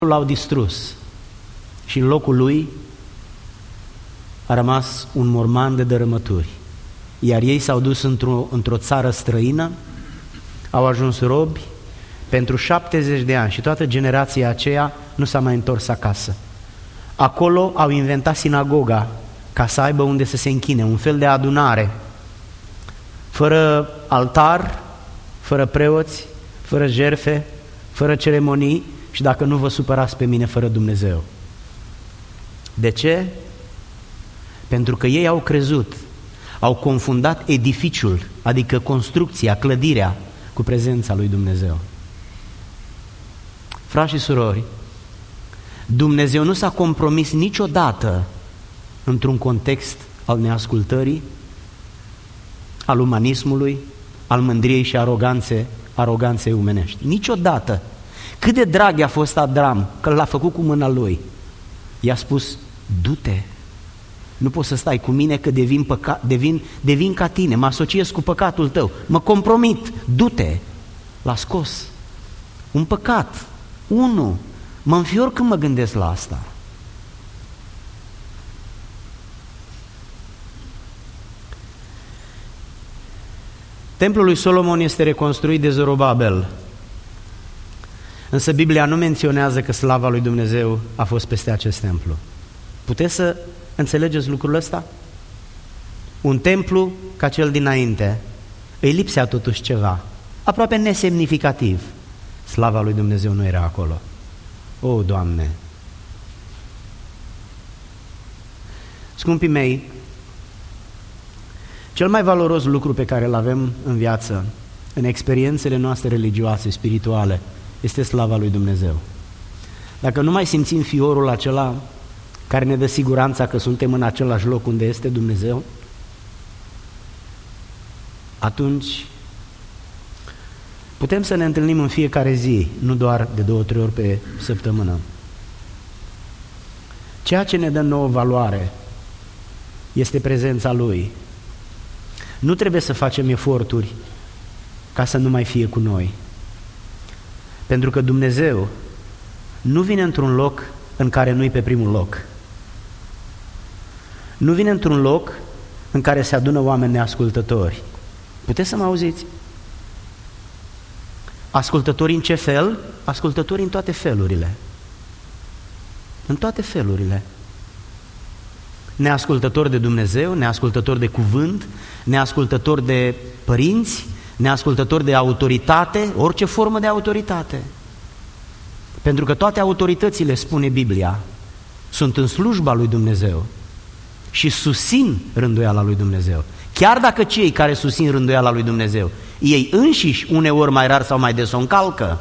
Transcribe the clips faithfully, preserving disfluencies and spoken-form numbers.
l-au distrus și în locul lui a rămas un morman de dărâmături. Iar ei s-au dus într-o, într-o țară străină, au ajuns robi pentru șaptezeci de ani și toată generația aceea nu s-a mai întors acasă. Acolo au inventat sinagoga ca să aibă unde să se închine, un fel de adunare, fără altar, fără preoți, fără jertfe, fără ceremonii și, dacă nu vă supărați pe mine, fără Dumnezeu. De ce? Pentru că ei au crezut, au confundat edificiul, adică construcția, clădirea, cu prezența lui Dumnezeu. Frați și surori, Dumnezeu nu s-a compromis niciodată într-un context al neascultării, al umanismului, al mândriei și aroganțe, aroganței umenești. Niciodată. Cât de drag i-a fost Avram, că l-a făcut cu mâna lui. I-a spus, du-te, nu poți să stai cu mine că devin, păca- devin, devin ca tine, mă asociez cu păcatul tău, mă compromit, du-te. L-a scos. Un păcat, unu. Mă înfior când mă gândesc la asta. Templul lui Solomon este reconstruit de Zorobabel, însă Biblia nu menționează că slava lui Dumnezeu a fost peste acest templu. Puteți să înțelegeți lucrul ăsta? Un templu ca cel dinainte, îi lipsea totuși ceva, aproape nesemnificativ. Slava lui Dumnezeu nu era acolo. O, Doamne! Scumpii mei, cel mai valoros lucru pe care îl avem în viață, în experiențele noastre religioase, spirituale, este slava lui Dumnezeu. Dacă nu mai simțim fiorul acela care ne dă siguranța că suntem în același loc unde este Dumnezeu, atunci putem să ne întâlnim în fiecare zi, nu doar de două, trei ori pe săptămână. Ceea ce ne dă nouă valoare este prezența Lui. Nu trebuie să facem eforturi ca să nu mai fie cu noi. Pentru că Dumnezeu nu vine într-un loc în care nu-i pe primul loc. Nu vine într-un loc în care se adună oameni neascultători. Puteți să mă auziți? Ascultători în ce fel? Ascultători în toate felurile. În toate felurile. Neascultători de Dumnezeu, neascultători de cuvânt, neascultători de părinți, neascultători de autoritate, orice formă de autoritate. Pentru că toate autoritățile, spune Biblia, sunt în slujba lui Dumnezeu și susțin rânduiala lui Dumnezeu. Chiar dacă cei care susțin rânduiala lui Dumnezeu, ei înșiși uneori mai rar sau mai des o încalcă.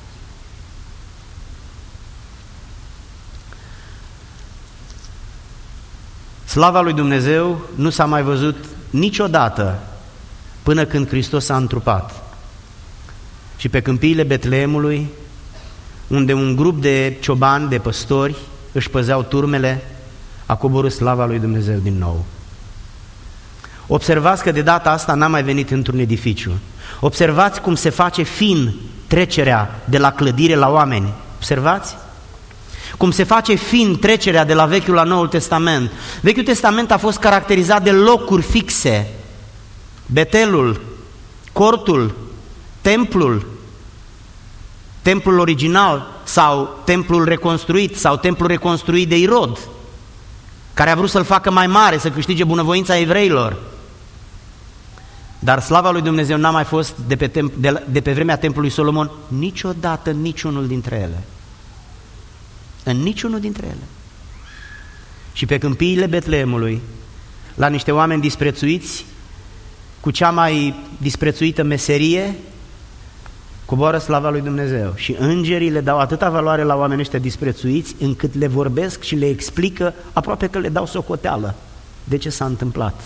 Slava lui Dumnezeu nu s-a mai văzut niciodată până când Hristos s-a întrupat. Și pe câmpiile Betleemului, unde un grup de ciobani, de păstori, își păzeau turmele, a coborât slava lui Dumnezeu din nou. Observați că de data asta n-a mai venit într-un edificiu. Observați cum se face fin trecerea de la clădire la oameni. Observați? Cum se face fin trecerea de la Vechiul la Noul Testament. Vechiul Testament a fost caracterizat de locuri fixe. Betelul, cortul, templul, templul original sau templul reconstruit sau templul reconstruit de Irod, care a vrut să-l facă mai mare, să câștige bunăvoința evreilor. Dar slava lui Dumnezeu n-a mai fost de pe, temp- de, de pe vremea templului Solomon niciodată în niciunul dintre ele. În niciunul dintre ele. Și pe câmpiile Betleemului, la niște oameni disprețuiți, cu cea mai disprețuită meserie, coboară slava lui Dumnezeu. Și îngerii le dau atâta valoare la oamenii ăștia disprețuiți, încât le vorbesc și le explică, aproape că le dau socoteală de ce s-a întâmplat.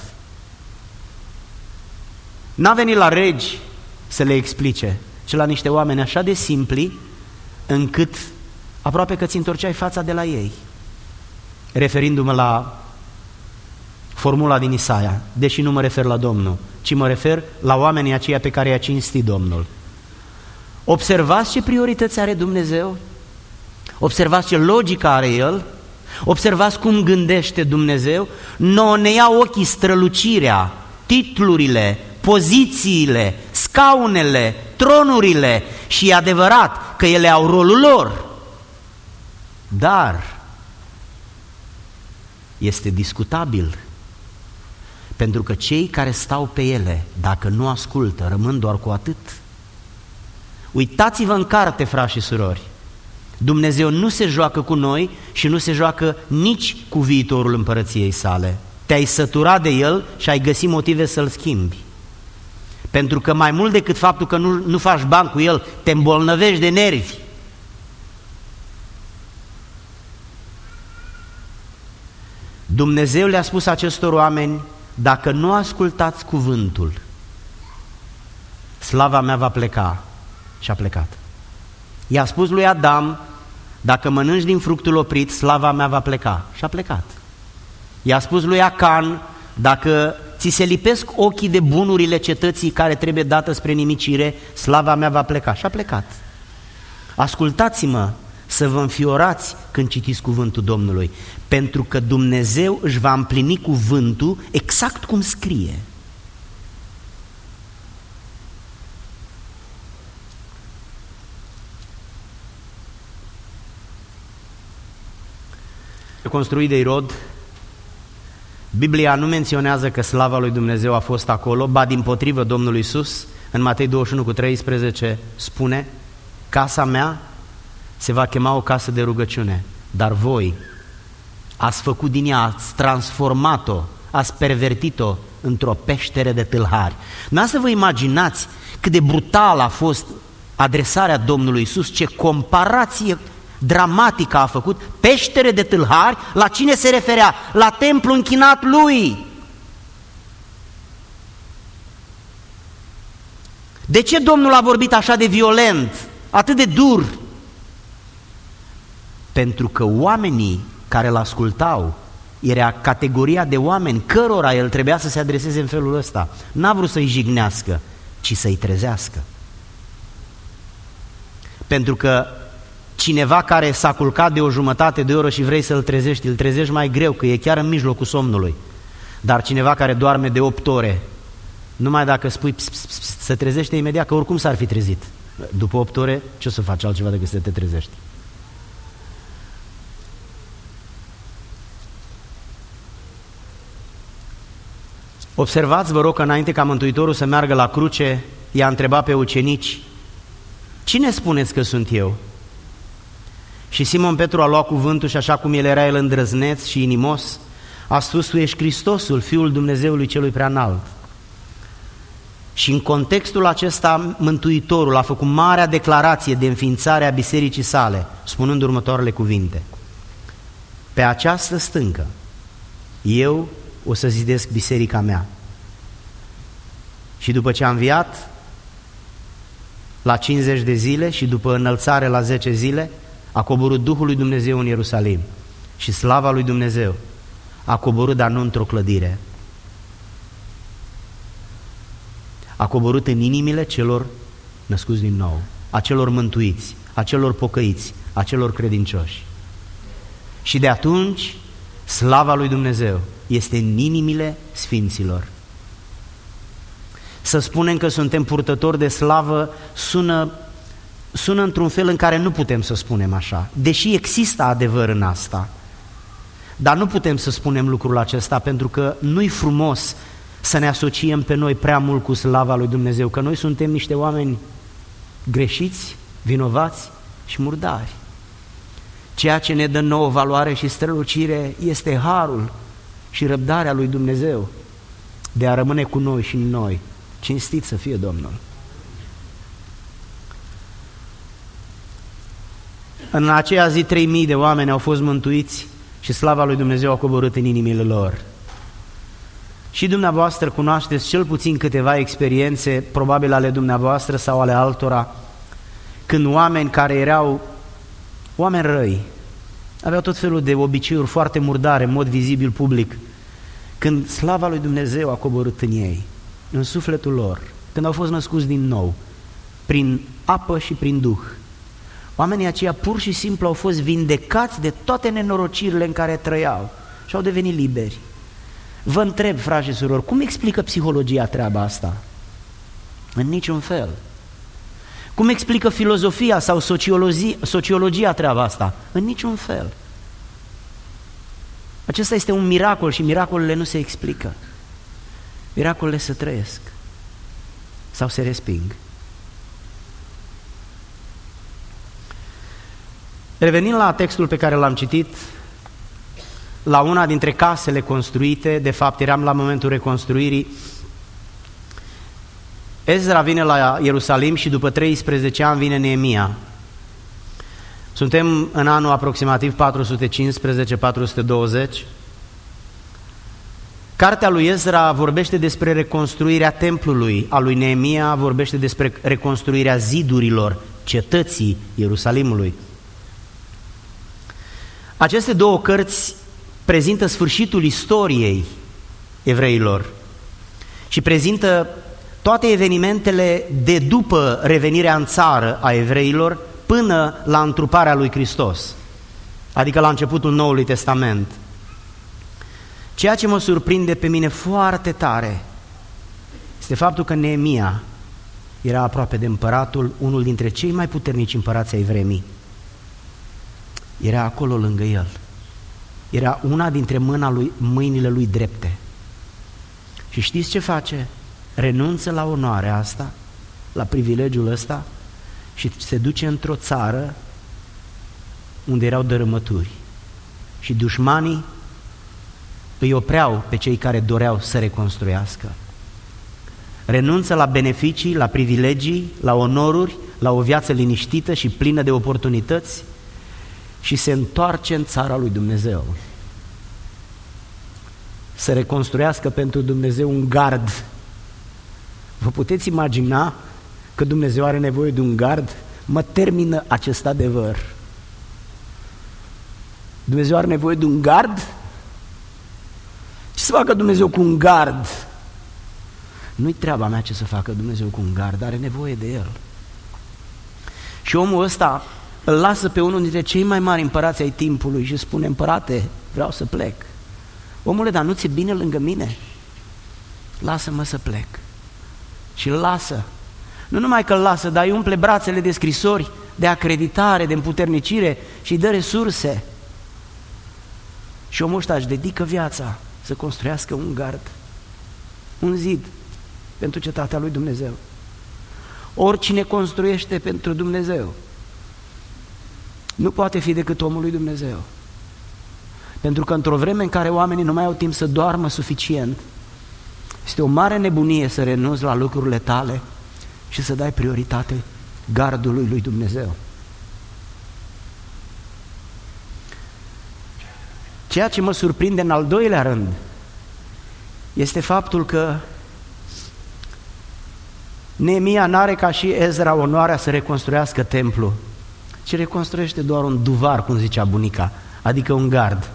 N-a venit la regi să le explice, ci la niște oameni așa de simpli, încât aproape că ți întorceai fața de la ei. Referindu-mă la formula din Isaia, deși nu mă refer la Domnul, ci mă refer la oamenii aceia pe care i-a cinstit Domnul. Observați ce priorități are Dumnezeu? Observați ce logică are El, observați cum gândește Dumnezeu. Nouă ne ia ochii strălucirea, titlurile, pozițiile, scaunele, tronurile și e adevărat că ele au rolul lor. Dar este discutabil, pentru că cei care stau pe ele, dacă nu ascultă, rămân doar cu atât. Uitați-vă în carte, frați și surori, Dumnezeu nu se joacă cu noi și nu se joacă nici cu viitorul împărăției sale. Te-ai săturat de el și ai găsit motive să-l schimbi. Pentru că mai mult decât faptul că nu, nu faci bani cu el, te îmbolnăvești de nervi. Dumnezeu le-a spus acestor oameni: dacă nu ascultați cuvântul, slava mea va pleca. Și a plecat. I-a spus lui Adam: dacă mănânci din fructul oprit, slava mea va pleca. Și a plecat. I-a spus lui Acan: dacă ți se lipesc ochii de bunurile cetății care trebuie dată spre nimicire, slava mea va pleca. Și a plecat. Ascultați-mă să vă înfiorați când citiți cuvântul Domnului, pentru că Dumnezeu își va împlini cuvântul exact cum scrie. Construit de Irod, Biblia nu menționează că slava lui Dumnezeu a fost acolo, ba dimpotrivă, Domnul Iisus în Matei douăzeci și unu cu treisprezece spune: casa mea se va chema o casă de rugăciune, dar voi ați făcut din ea, ați transformat-o, ați pervertit-o într-o peștere de tâlhari. Nu să vă imaginați cât de brutal a fost adresarea Domnului Iisus, ce comparație dramatică a făcut. Peștere de tâlhari, la cine se referea? La templu închinat lui. De ce Domnul a vorbit așa de violent, atât de dur? Pentru că oamenii care îl ascultau era categoria de oameni cărora el trebuia să se adreseze în felul ăsta. N-a vrut să-i jignească, ci să-i trezească. Pentru că cineva care s-a culcat de o jumătate de oră și vrei să-l trezești, îl trezești mai greu, că e chiar în mijlocul somnului. Dar cineva care doarme de opt ore, numai dacă spui ps, ps, ps, se trezește imediat, că oricum s-ar fi trezit. După opt ore, ce o să faci altceva decât să te trezești? Observați, vă rog, că înainte ca Mântuitorul să meargă la cruce, i-a întrebat pe ucenici: cine spuneți că sunt eu? Și Simon Petru a luat cuvântul și, așa cum el era el îndrăzneț și inimos, a spus: tu ești Hristosul, Fiul Dumnezeului celui preanalt. Și în contextul acesta Mântuitorul a făcut marea declarație de înființare a bisericii sale, spunând următoarele cuvinte: pe această stâncă eu o să zidesc biserica mea. Și după ce a înviat la cincizeci de zile și după înălțare la zece zile, a coborât Duhul lui Dumnezeu în Ierusalim și slava lui Dumnezeu a coborât, dar nu într-o clădire. A coborât în inimile celor născuți din nou, a celor mântuiți, a celor pocăiți, a celor credincioși. Și de atunci slava lui Dumnezeu este în inimile sfinților. Să spunem că suntem purtători de slavă sună, sună într-un fel în care nu putem să spunem așa, deși există adevăr în asta. Dar nu putem să spunem lucrul acesta, pentru că nu-i frumos să ne asociem pe noi prea mult cu slava lui Dumnezeu, că noi suntem niște oameni greșiți, vinovați și murdari. Ceea ce ne dă nouă valoare și strălucire este harul și răbdarea lui Dumnezeu de a rămâne cu noi și în noi. Cinstit să fie Domnul! În aceea zi trei mii de oameni au fost mântuiți și slava lui Dumnezeu a coborât în inimile lor. Și dumneavoastră cunoașteți cel puțin câteva experiențe, probabil ale dumneavoastră sau ale altora, când oameni care erau oameni răi, aveau tot felul de obiceiuri foarte murdare, în mod vizibil public, când slava lui Dumnezeu a coborât în ei, în sufletul lor, când au fost născuți din nou, prin apă și prin Duh, Oamenii aceia pur și simplu au fost vindecați de toate nenorocirile în care trăiau și au devenit liberi. Vă întreb, frați și surori, cum explică psihologia treaba asta? În niciun fel. Cum explică filozofia sau sociologia, sociologia treaba asta? În niciun fel. Acesta este un miracol și miracolele nu se explică. Miracolele se trăiesc sau se resping. Revenind la textul pe care l-am citit, la una dintre casele construite, de fapt eram la momentul reconstruirii, Ezra vine la Ierusalim și după treisprezece ani vine Neemia. Suntem în anul aproximativ patru sute cincisprezece patru sute douăzeci. Cartea lui Ezra vorbește despre reconstruirea templului, a lui Neemia vorbește despre reconstruirea zidurilor, cetății Ierusalimului. Aceste două cărți prezintă sfârșitul istoriei evreilor și prezintă toate evenimentele de după revenirea în țară a evreilor până la întruparea lui Hristos, adică la începutul Noului Testament. Ceea ce mă surprinde pe mine foarte tare este faptul că Neemia era aproape de împăratul, unul dintre cei mai puternici împărați ai vremii. Era acolo lângă el. Era una dintre mâna lui, mâinile lui drepte. Și știți ce face? Renunță la onoarea asta, la privilegiul ăsta și se duce într-o țară unde erau dărâmături și dușmanii îi opreau pe cei care doreau să reconstruiască. Renunță la beneficii, la privilegii, la onoruri, la o viață liniștită și plină de oportunități și se întoarce în țara lui Dumnezeu. Să reconstruiască pentru Dumnezeu un gard. Vă puteți imagina că Dumnezeu are nevoie de un gard? Mă termină acest adevăr. Dumnezeu are nevoie de un gard? Ce să facă Dumnezeu cu un gard? Nu-i treaba mea ce să facă Dumnezeu cu un gard, are nevoie de el. Și omul ăsta îl lasă pe unul dintre cei mai mari împărați ai timpului și spune: împărate, vreau să plec. Omule, dar nu ți-e bine lângă mine? Lasă-mă să plec. Și îl lasă. Nu numai că îl lasă, dar îi umple brațele de scrisori, de acreditare, de împuternicire și îi dă resurse. Și omul ăsta își dedică viața să construiască un gard, un zid pentru cetatea lui Dumnezeu. Oricine construiește pentru Dumnezeu nu poate fi decât omul lui Dumnezeu. Pentru că într-o vreme în care oamenii nu mai au timp să doarmă suficient, este o mare nebunie să renunți la lucrurile tale și să dai prioritate gardului lui Dumnezeu. Ceea ce mă surprinde în al doilea rând este faptul că Neemia n-are ca și Ezra onoarea să reconstruiască templul, ci reconstruiește doar un duvar, cum zicea bunica, adică un gard.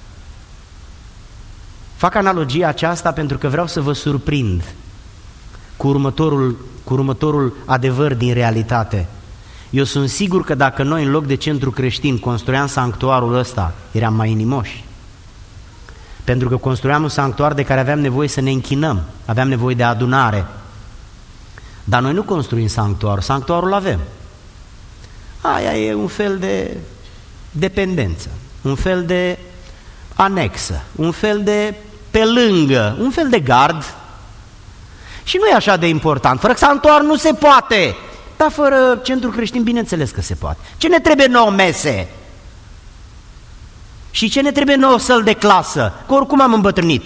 Fac analogia aceasta pentru că vreau să vă surprind cu următorul, cu următorul adevăr din realitate. Eu sunt sigur că dacă noi în loc de centru creștin construiam sanctuarul ăsta, eram mai inimoși. Pentru că construiam un sanctuar de care aveam nevoie să ne închinăm, aveam nevoie de adunare. Dar noi nu construim sanctuarul, sanctuarul avem. Aia e un fel de dependență, un fel de anexă, un fel de pe lângă, un fel de gard. Și nu e așa de important. Fără sanctuar nu se poate, dar fără centru creștin bineînțeles că se poate. Ce ne trebuie nouă? Mese. Și ce ne trebuie nouă? Săl de clasă, că oricum am îmbătrânit.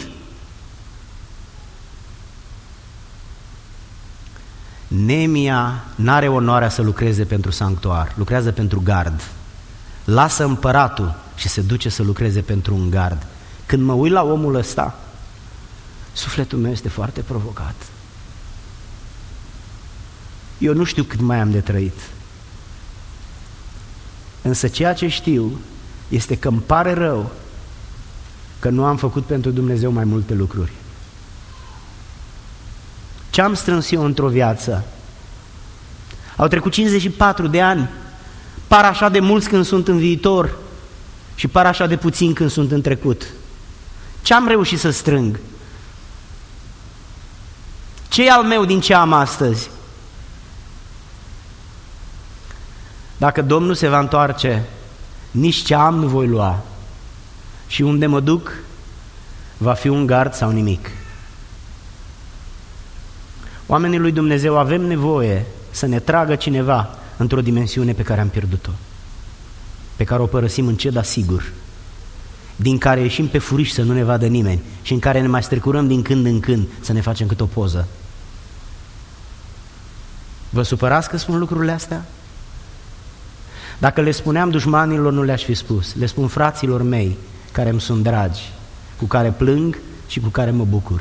Neemia n-are onoarea să lucreze pentru sanctuar, lucrează pentru gard. Lasă împăratul și se duce să lucreze pentru un gard. Când mă uit la omul ăsta, sufletul meu este foarte provocat. Eu nu știu cât mai am de trăit, însă ceea ce știu este că îmi pare rău că nu am făcut pentru Dumnezeu mai multe lucruri. Ce am strâns eu într-o viață? Au trecut cincizeci și patru de ani, Par așa de mulți când sunt în viitor și par așa de puțini când sunt în trecut. Ce am reușit să strâng? Ce e al meu din ce am astăzi? Dacă Domnul se va întoarce, nici ce am nu voi lua. Și unde mă duc, va fi un gard sau nimic. Oamenii lui Dumnezeu, avem nevoie să ne tragă cineva într-o dimensiune pe care am pierdut-o, pe care o părăsim încet, dar sigur, din care ieșim pe furiș să nu ne vadă nimeni și în care ne mai strecurăm din când în când să ne facem cât o poză. Vă supărați că spun lucrurile astea? Dacă le spuneam dușmanilor, nu le-aș fi spus. Le spun fraților mei, care îmi sunt dragi, cu care plâng și cu care mă bucur.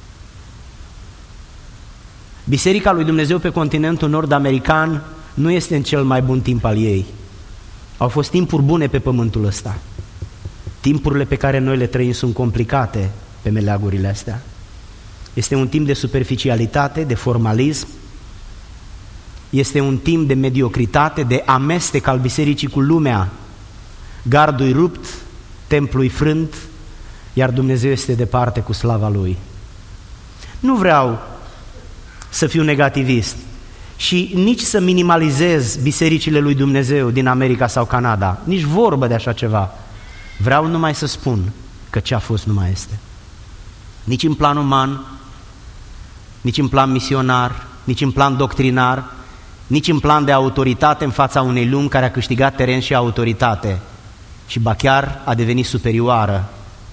Biserica lui Dumnezeu pe continentul nord-american nu este în cel mai bun timp al ei. Au fost timpuri bune pe pământul ăsta. Timpurile pe care noi le trăim sunt complicate pe meleagurile astea. Este un timp de superficialitate, de formalism, este un timp de mediocritate, de amestec al bisericii cu lumea. Gardul-i rupt, templul-i frânt, iar Dumnezeu este departe cu slava Lui. Nu vreau să fiu negativist și nici să minimalizez bisericile lui Dumnezeu din America sau Canada, nici vorbă de așa ceva. Vreau numai să spun că ce a fost nu mai este. Nici în plan uman, nici în plan misionar, nici în plan doctrinar, nici în plan de autoritate în fața unei lumi care a câștigat teren și autoritate și ba chiar a devenit superioară.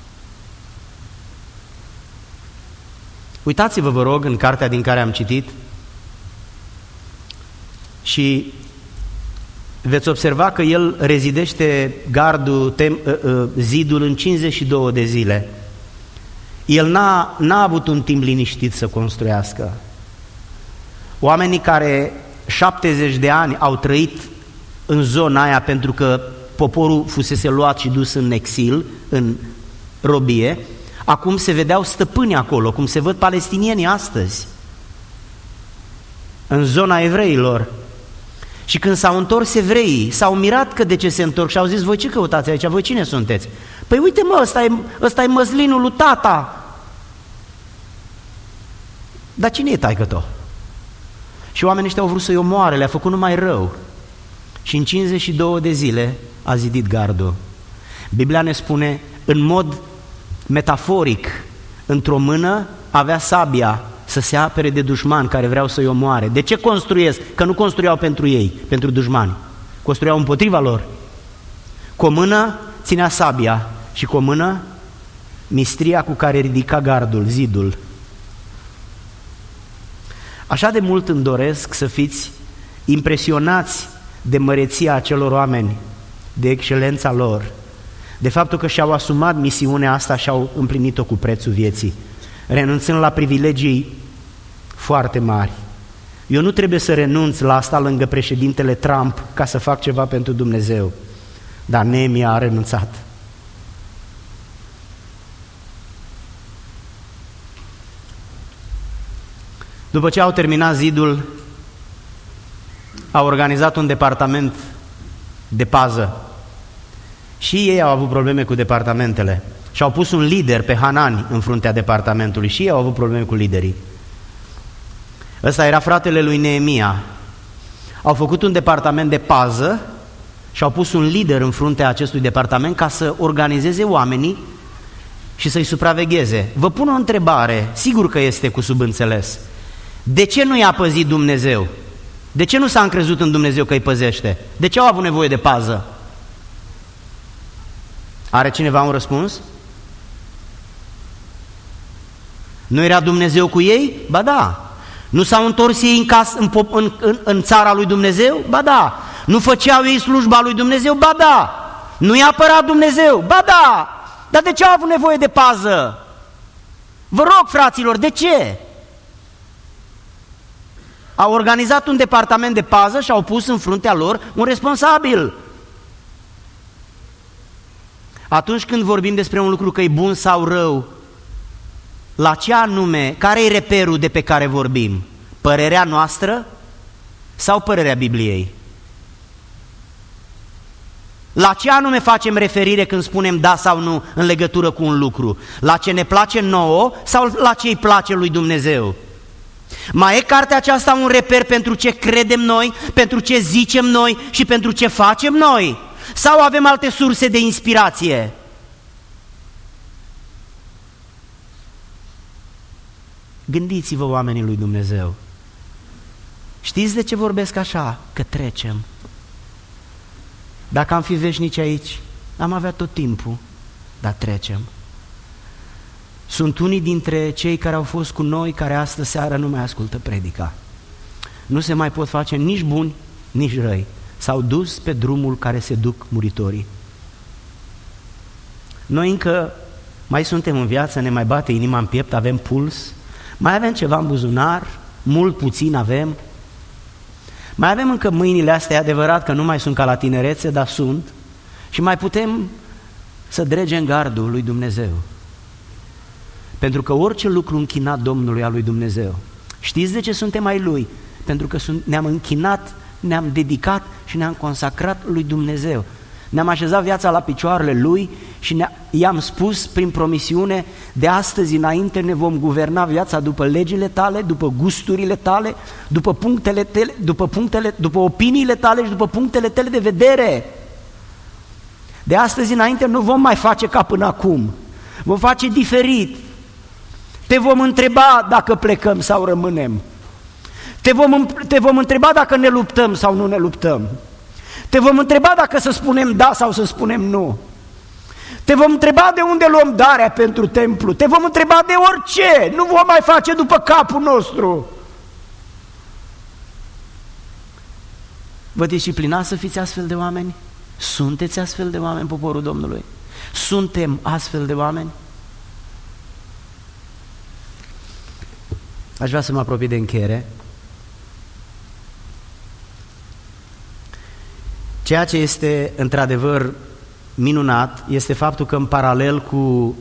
Uitați-vă, vă rog, în cartea din care am citit și veți observa că el rezidește gardul, tem, zidul în cincizeci și două de zile. El n-a, n-a avut un timp liniștit să construiască. Oamenii care șaptezeci de ani au trăit în zona aia pentru că poporul fusese luat și dus în exil, în robie, acum se vedeau stăpâni acolo, cum se văd palestinienii astăzi, în zona evreilor. Și când s-au întors evreii, s-au mirat că de ce se întorc și au zis: voi ce căutați aici? Voi cine sunteți? Păi uite mă, ăsta e, ăsta e măslinul lui tata. Dar cine e taică-to? Și oamenii ăștia au vrut să-i omoare, le-a făcut numai rău. Și în cincizeci și două de zile a zidit gardul. Biblia ne spune, în mod metaforic, într-o mână avea sabia să se apere de dușmani care vreau să-i omoare. De ce construiesc? Că nu construiau pentru ei, pentru dușmani. Construiau împotriva lor. Cu o mână ținea sabia și cu o mână mistria cu care ridica gardul, zidul. Așa de mult îmi doresc să fiți impresionați de măreția acelor oameni, de excelența lor, de faptul că și-au asumat misiunea asta și au împlinit-o cu prețul vieții, renunțând la privilegii foarte mari. Eu nu trebuie să renunț la asta lângă președintele Trump ca să fac ceva pentru Dumnezeu, dar Neemia a renunțat. După ce au terminat zidul, au organizat un departament de pază. Și ei au avut probleme cu departamentele și au pus un lider pe Hanani în fruntea departamentului și ei au avut probleme cu liderii. Ăsta era fratele lui Neemia. Au făcut un departament de pază și au pus un lider în fruntea acestui departament ca să organizeze oamenii și să-i supravegheze. Vă pun o întrebare, sigur că este cu subînțeles. De ce nu i-a păzit Dumnezeu? De ce nu s-a încrezut în Dumnezeu că îi păzește? De ce au avut nevoie de pază? Are cineva un răspuns? Nu era Dumnezeu cu ei? Ba da. Nu s-au întors ei în, cas, în, în, în, în țara lui Dumnezeu? Ba da. Nu făceau ei slujba lui Dumnezeu? Ba da. Nu i-a apărat Dumnezeu? Ba da. Dar de ce au avut nevoie de pază? Vă rog, fraților, de ce? Au organizat un departament de pază și au pus în fruntea lor un responsabil. Atunci când vorbim despre un lucru că e bun sau rău, la ce anume, care e reperul de pe care vorbim? Părerea noastră sau părerea Bibliei? La ce anume facem referire când spunem da sau nu în legătură cu un lucru? La ce ne place nouă sau la ce îi place lui Dumnezeu? Mai e cartea aceasta un reper pentru ce credem noi, pentru ce zicem noi și pentru ce facem noi? Sau avem alte surse de inspirație? Gândiți-vă, oamenii lui Dumnezeu. Știți de ce vorbesc așa? Că trecem. Dacă am fi veșnici aici, am avea tot timpul, dar trecem. Sunt unii dintre cei care au fost cu noi, care astă seară nu mai ascultă predica. Nu se mai pot face nici buni, nici răi. S-au dus pe drumul care se duc muritorii. Noi încă mai suntem în viață, ne mai bate inima în piept, avem puls, mai avem ceva în buzunar, mult puțin avem. Mai avem încă mâinile astea, e adevărat că nu mai sunt ca la tinerețe, dar sunt. Și mai putem să dregem gardul lui Dumnezeu. Pentru că orice lucru închinat Domnului al lui Dumnezeu. Știți de ce suntem ai Lui? Pentru că ne-am închinat, ne-am dedicat și ne-am consacrat lui Dumnezeu. Ne-am așezat viața la picioarele Lui și i-am spus prin promisiune: de astăzi înainte ne vom guverna viața după legile Tale, după gusturile Tale, după punctele tale, după punctele, după opiniile Tale și după punctele Tale de vedere. De astăzi înainte nu vom mai face ca până acum, vom face diferit. Te vom întreba dacă plecăm sau rămânem. Te vom, te vom întreba dacă ne luptăm sau nu ne luptăm. Te vom întreba dacă să spunem da sau să spunem nu. Te vom întreba de unde luăm darea pentru templu. Te vom întreba de orice. Nu vom mai face după capul nostru. Vă disciplinați să fiți astfel de oameni? Sunteți astfel de oameni, poporul Domnului? Suntem astfel de oameni? Aș vrea să mă apropii de încheiere. Ceea ce este într-adevăr minunat este faptul că în paralel cu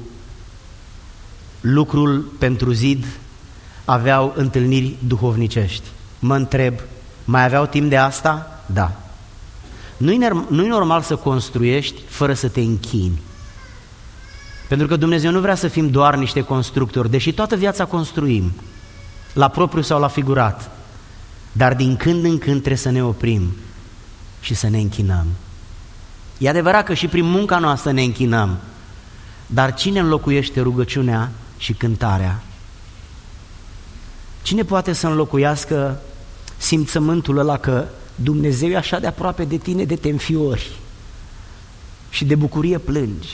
lucrul pentru zid aveau întâlniri duhovnicești. Mă întreb, mai aveau timp de asta? Da. Nu-i normal să construiești fără să te închini. Pentru că Dumnezeu nu vrea să fim doar niște constructori, deși toată viața construim, la propriu sau la figurat, dar din când în când trebuie să ne oprim și să ne închinăm. E adevărat că și prin munca noastră ne închinăm, dar cine înlocuiește rugăciunea și cântarea? Cine poate să înlocuiască simțământul ăla că Dumnezeu e așa de aproape de tine, de te înfiori și de bucurie plângi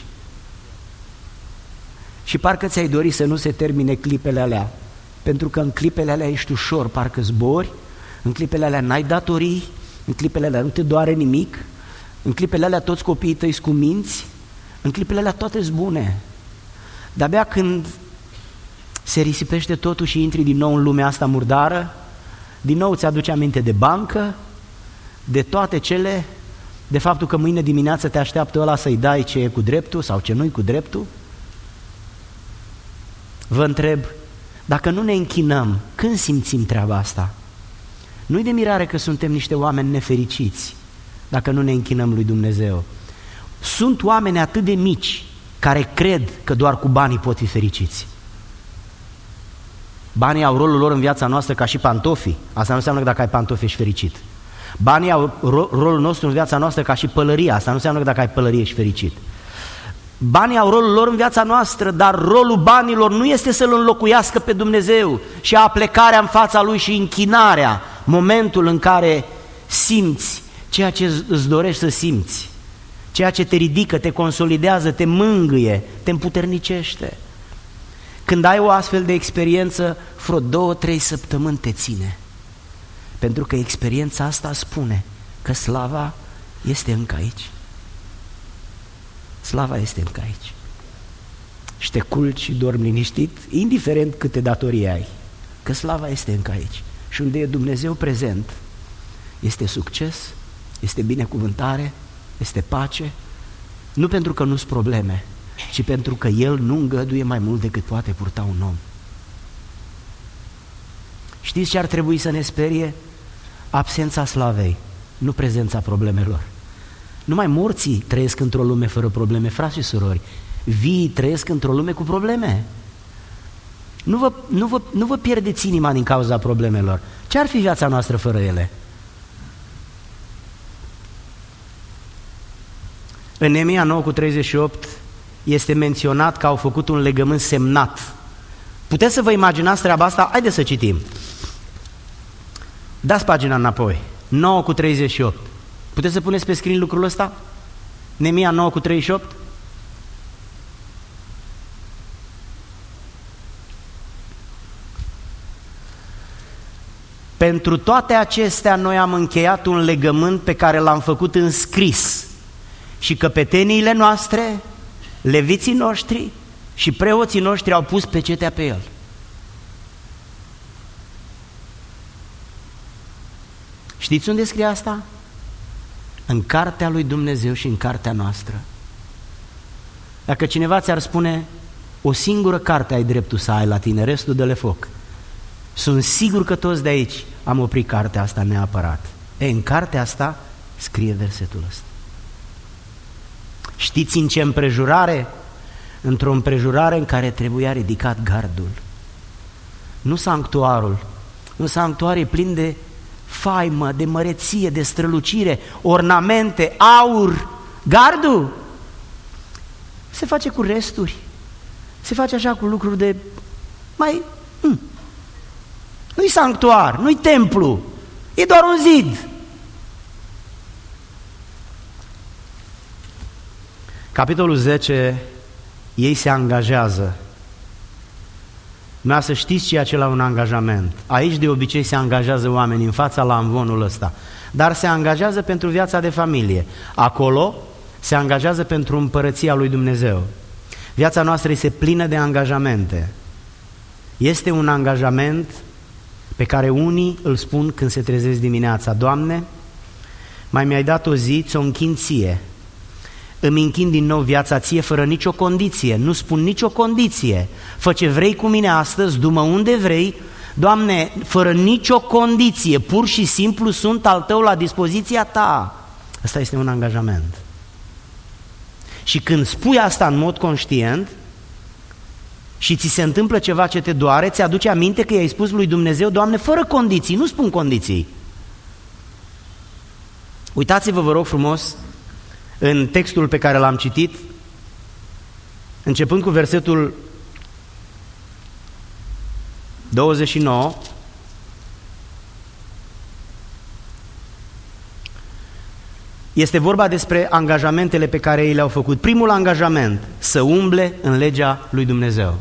și parcă ți-ai dori să nu se termine clipele alea, pentru că în clipele alea ești ușor, parcă zbori, în clipele alea n-ai datorii, în clipele alea nu te doare nimic, în clipele alea toți copiii tăi sunt cuminți, în clipele alea toate sunt bune. De-abia când se risipește totul și intri din nou în lumea asta murdară, din nou ți aduce aminte de bancă, de toate cele, de faptul că mâine dimineață te așteaptă ăla să-i dai ce e cu dreptul sau ce nu-i cu dreptul. Vă întreb, dacă nu ne închinăm, când simțim treaba asta? Nu-i de mirare că suntem niște oameni nefericiți dacă nu ne închinăm lui Dumnezeu. Sunt oameni atât de mici care cred că doar cu banii pot fi fericiți. Banii au rolul lor în viața noastră ca și pantofii. Asta nu înseamnă că dacă ai pantofi ești fericit. Banii au ro- rolul nostru în viața noastră ca și pălăria. Asta nu înseamnă că dacă ai pălărie ești fericit. Banii au rolul lor în viața noastră, dar rolul banilor nu este să-L înlocuiască pe Dumnezeu și aplecarea în fața Lui și închinarea, momentul în care simți ceea ce îți dorești să simți, ceea ce te ridică, te consolidează, te mângâie, te împuternicește. Când ai o astfel de experiență, vreo două, trei săptămâni te ține, pentru că experiența asta spune că slava este încă aici. Slava este încă aici. Și te culci și dormi liniștit, indiferent câte datorii ai, că slava este încă aici. Și unde e Dumnezeu prezent, este succes, este binecuvântare, este pace, nu pentru că nu sunt probleme, ci pentru că El nu îngăduie mai mult decât poate purta un om. Știți ce ar trebui să ne sperie? Absența slavei, nu prezența problemelor. Numai morții trăiesc într-o lume fără probleme, frați și surori. Vii trăiesc într-o lume cu probleme. Nu vă, nu, vă, nu vă pierdeți inima din cauza problemelor. Ce ar fi viața noastră fără ele? În Neemia nouă cu treizeci și opt este menționat că au făcut un legământ semnat. Puteți să vă imaginați treaba asta? Haideți să citim. Dați pagina înapoi. nouă cu treizeci și opt. Puteți să puneți pe screen lucrul ăsta? Neemia nouă cu treizeci și opt? Pentru toate acestea noi am încheiat un legământ pe care l-am făcut în scris și căpeteniile noastre, leviții noștri și preoții noștri au pus pecetea pe el. Știți unde scrie asta? În cartea lui Dumnezeu și în cartea noastră. Dacă cineva ți-ar spune o singură carte ai dreptul să ai la tine, restul dă-le foc. Sunt sigur că toți de aici am oprit cartea asta neapărat. E, în cartea asta scrie versetul ăsta. Știți în ce împrejurare? Într-o împrejurare în care trebuia ridicat gardul. Nu sanctuarul. Un sanctuar e plin de faimă, de măreție, de strălucire, ornamente, aur. Gardul se face cu resturi. Se face așa cu lucruri de mai... Hmm. Nu-i sanctuar, nu-i templu, e doar un zid. Capitolul zece, ei se angajează. Să știți ceea ce la un angajament. Aici de obicei se angajează oamenii în fața la amvonul ăsta, dar se angajează pentru viața de familie. Acolo se angajează pentru împărăția lui Dumnezeu. Viața noastră este plină de angajamente. Este un angajament pe care unii îl spun când se trezesc dimineața: Doamne, mai mi-ai dat o zi, ți-o închin ție. Îmi închin din nou viața ție fără nicio condiție, nu spun nicio condiție. Fă ce vrei cu mine astăzi, du-mă unde vrei, Doamne, fără nicio condiție, pur și simplu sunt al tău, la dispoziția ta. Asta este un angajament. Și când spui asta în mod conștient și ți se întâmplă ceva ce te doare, ți aduce aminte că i-ai spus lui Dumnezeu: Doamne, fără condiții, nu spun condiții. Uitați-vă, vă rog frumos, în textul pe care l-am citit, începând cu versetul douăzeci și nouă, este vorba despre angajamentele pe care ei le-au făcut. Primul angajament: să umble în legea lui Dumnezeu.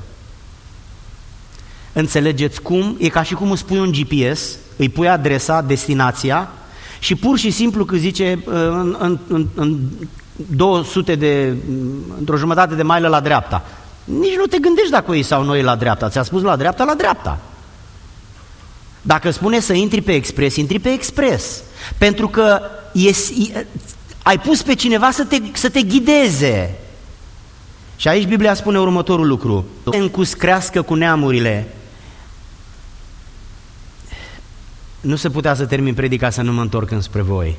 Înțelegeți cum? E ca și cum îți pui un G P S, îi pui adresa, destinația și pur și simplu că zice în, în, în, în două sute de, într-o jumătate de mailă la dreapta. Nici nu te gândești dacă o iei sau nu e la dreapta. Ți-a spus la dreapta, la dreapta. Dacă spune să intri pe expres, intri pe expres. Pentru că e, ai pus pe cineva să te, să te ghideze. Și aici Biblia spune următorul lucru: să încuscrească cu neamurile. Nu se putea să termin predica să nu mă întorc înspre voi.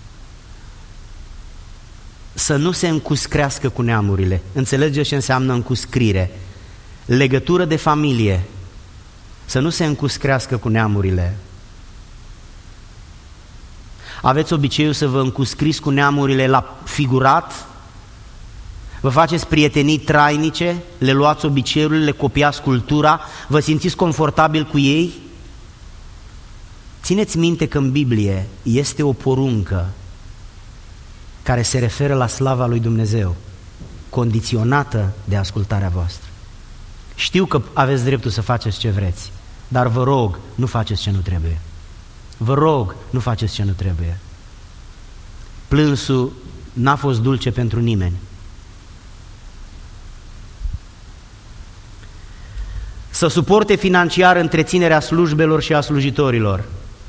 Să nu se încuscrească cu neamurile. Înțelegeți ce înseamnă încuscrire? Legătură de familie. Să nu se încuscrească cu neamurile. Aveți obiceiul să vă încuscriți cu neamurile la figurat? Vă faceți prietenii trainice? Le luați obiceiurile, le copiați cultura? Vă simțiți confortabil cu ei? Țineți minte că în Biblie este o poruncă care se referă la slava lui Dumnezeu, condiționată de ascultarea voastră. Știu că aveți dreptul să faceți ce vreți, dar vă rog, nu faceți ce nu trebuie. Vă rog, nu faceți ce nu trebuie. Plânsul n-a fost dulce pentru nimeni. Să suporte financiar întreținerea slujbelor și a slujitorilor.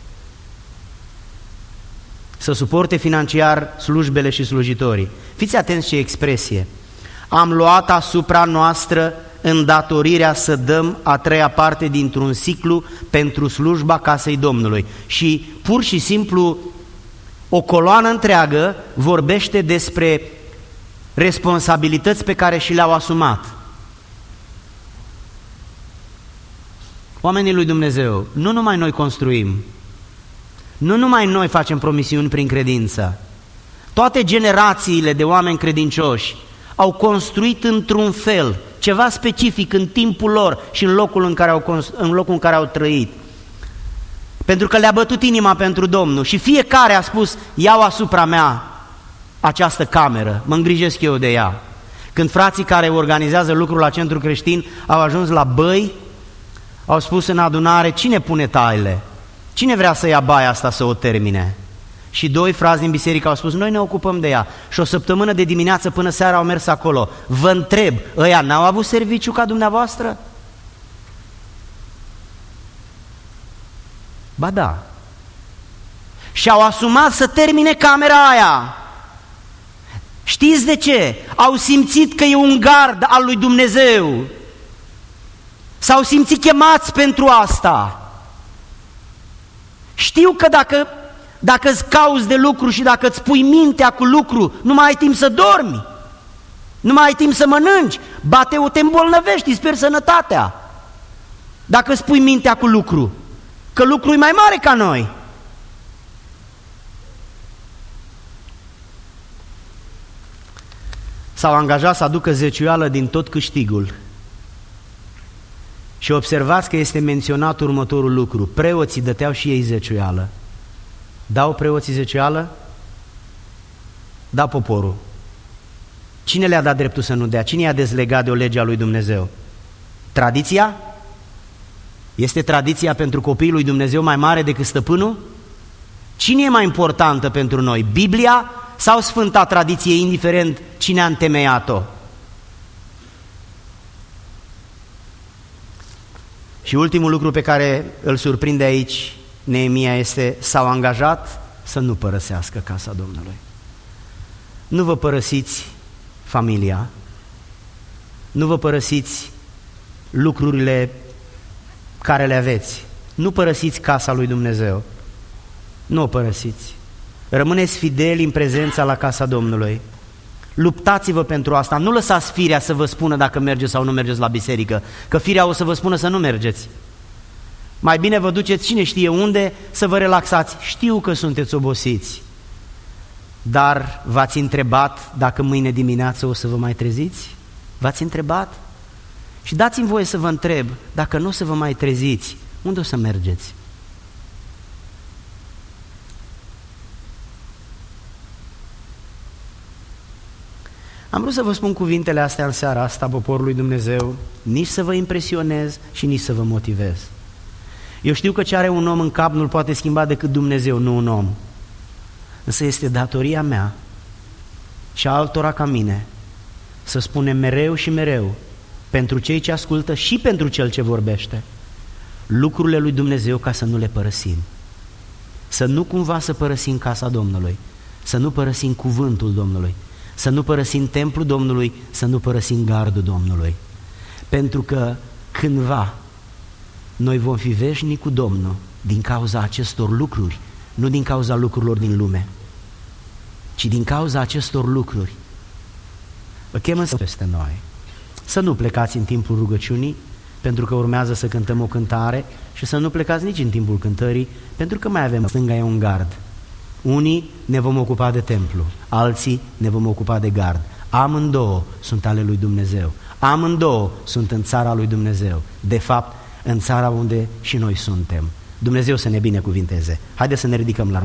Să suporte financiar slujbele și slujitorii. Fiți atenți ce expresie. Am luat asupra noastră îndatorirea să dăm a treia parte dintr-un ciclu pentru slujba casei Domnului. Și pur și simplu O coloană întreagă vorbește despre responsabilități pe care și le-au asumat. Oamenii lui Dumnezeu, nu numai noi construim, nu numai noi facem promisiuni prin credință. Toate generațiile de oameni credincioși au construit într-un fel, ceva specific în timpul lor și în locul în care au, în locul în care au trăit. Pentru că le-a bătut inima pentru Domnul și fiecare a spus, iau asupra mea această cameră, mă îngrijesc eu de ea. Când frații care organizează lucrul la Centru Creștin au ajuns la Băi, au spus în adunare, cine pune taile? Cine vrea să ia baia asta să o termine? Și doi frați din biserică au spus, noi ne ocupăm de ea. Și o săptămână de dimineață până seara au mers acolo. Vă întreb, ăia n-au avut serviciu ca dumneavoastră? Ba da. Și-au asumat să termine camera aia. Știți de ce? Au simțit că e un gard al lui Dumnezeu. S-au simțit chemați pentru asta. Știu că dacă, dacă îți cauți de lucru și dacă îți pui mintea cu lucru, nu mai ai timp să dormi, nu mai ai timp să mănânci, bate-o, te îmbolnăvești, îți pierzi sănătatea. Dacă îți pui mintea cu lucru, că lucrul e mai mare ca noi. S-au angajat să aducă zeciuială din tot câștigul. Și observați că este menționat următorul lucru. Preoții dăteau și ei zeciuială. Dau preoții zeciuială? Da poporul. Cine le-a dat dreptul să nu dea? Cine i-a dezlegat de o lege a lui Dumnezeu? Tradiția? Este tradiția pentru copiii lui Dumnezeu mai mare decât stăpânul? Cine e mai importantă pentru noi? Biblia sau Sfânta Tradiție, indiferent cine a întemeiat-o? Și ultimul lucru pe care îl surprinde aici Neemia este, s-au angajat să nu părăsească casa Domnului. Nu vă părăsiți familia, nu vă părăsiți lucrurile care le aveți, nu părăsiți casa lui Dumnezeu, nu o părăsiți. Rămâneți fideli în prezența la casa Domnului. Luptați-vă pentru asta, nu lăsați firea să vă spună dacă mergeți sau nu mergeți la biserică, că firea o să vă spună să nu mergeți. Mai bine vă duceți cine știe unde să vă relaxați. Știu că sunteți obosiți, dar v-ați întrebat dacă mâine dimineață o să vă mai treziți? V-ați întrebat? Și dați-mi voie să vă întreb, dacă nu o să vă mai treziți, unde o să mergeți? Am vrut să vă spun cuvintele astea în seara asta, poporului Dumnezeu, nici să vă impresionez și nici să vă motivez. Eu știu că ce are un om în cap nu-l poate schimba decât Dumnezeu, nu un om. Însă este datoria mea și a altora ca mine să spunem mereu și mereu, pentru cei ce ascultă și pentru cel ce vorbește, lucrurile lui Dumnezeu ca să nu le părăsim. Să nu cumva să părăsim casa Domnului, să nu părăsim cuvântul Domnului, să nu părăsim templul Domnului, să nu părăsim gardul Domnului. Pentru că cândva noi vom fi veșnici cu Domnul din cauza acestor lucruri, nu din cauza lucrurilor din lume, ci din cauza acestor lucruri. Vă chem să peste noi. Să nu plecați în timpul rugăciunii, pentru că urmează să cântăm o cântare, și să nu plecați nici în timpul cântării, pentru că mai avem, stânga e un gard. Unii ne vom ocupa de templu, alții ne vom ocupa de gard. Amândouă sunt ale lui Dumnezeu. Amândouă sunt în țara lui Dumnezeu. De fapt, în țara unde și noi suntem. Dumnezeu să ne binecuvinteze. Haideți să ne ridicăm la